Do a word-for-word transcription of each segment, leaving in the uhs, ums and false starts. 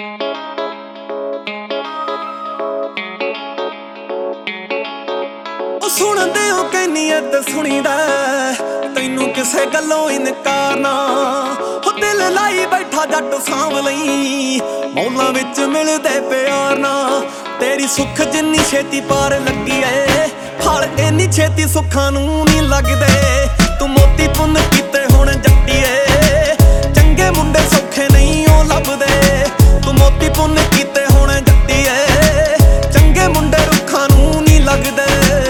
सुनदे हो कहनी है ते सुनीदा तैनू किसे गल्लों इनकार ना हो दिल लाई बैठा जट सांभ लई मौलां विच मिलदे प्यार ना तेरी सुख जिन्नी छेती पार लगी है फल इन्नी छेती सुखां नूं नहीं लगदे तू मोती पुन्न कीते हुण जट्टीए चंगे मुंडे सौखे नहीं ओ लभदे तू मोती पुन्न कीते हुण जट्टीए चंगे मुंडे रुखां नूं नहीं लगदे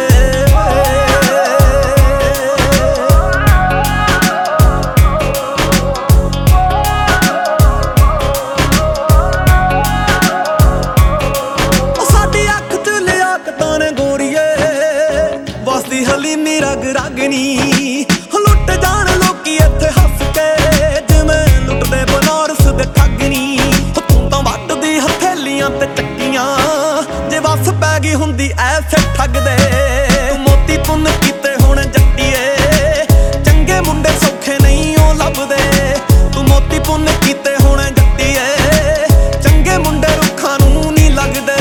हलीमी रग रगनी लुट जान लोकी इत्थे हस के जिवें लुटदे बनारस दे ठगनी तू तां वटदी हथेलियां ते चक्कियां जे वस पै गई हुंदी ऐसे ठगदे तू मोती पुन्न कीते हुण जट्टीए चंगे मुंडे सौखे नहीं ओ लभदे तू मोती पुन्न कीते हुण जट्टीए चंगे मुंडे रुखां नूं नहीं लगदे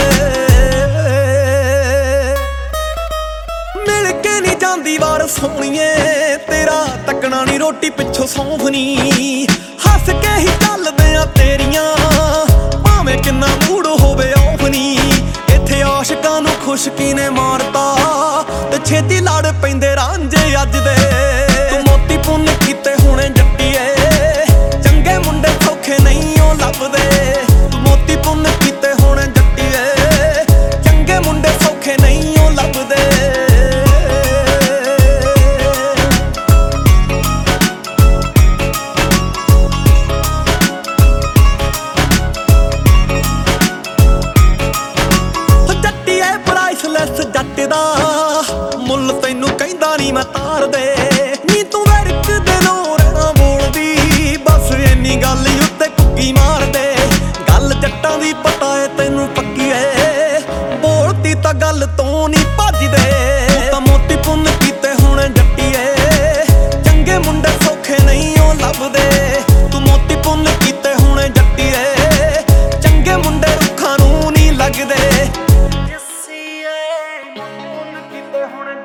वार सोहणीए तेरा तकना नी रोटी पिछों सौंफनी हस के ही चलदे आ तेरियां भावें किन्ना मूड होवे औफनी इत्थे आशिकां नूं खुशकी ने मारता ते छेती लड़ पैंदे रांझे अज दे तू मोती पुन्न कीते हुणे जट्टीए चंगे मुंडे सौखे नहीं ओ लभदे तू मोती पुन्न कीते हुणे जट्टीए चंगे मुंडे सौखे नहीं ओ लभदे जट दा मुल तैनू कहंदा नी मैं तार दे नी तू वरक दे लोर ना बोलदी बस इन्नी गल उत्ते कुक्की मार दे गल जट्टां दी पता है तैनू पक्की है बोलती तां गल तों नी भजदे तां मोती पुन्न कीते हुण जट्टीए चंगे मुंडे सौखे नहीं ओ लभदे तू मोती पुन्न कीते हुण जट्टीए चंगे मुंडे रुखां नूं नहीं लगदे ਹੁਣ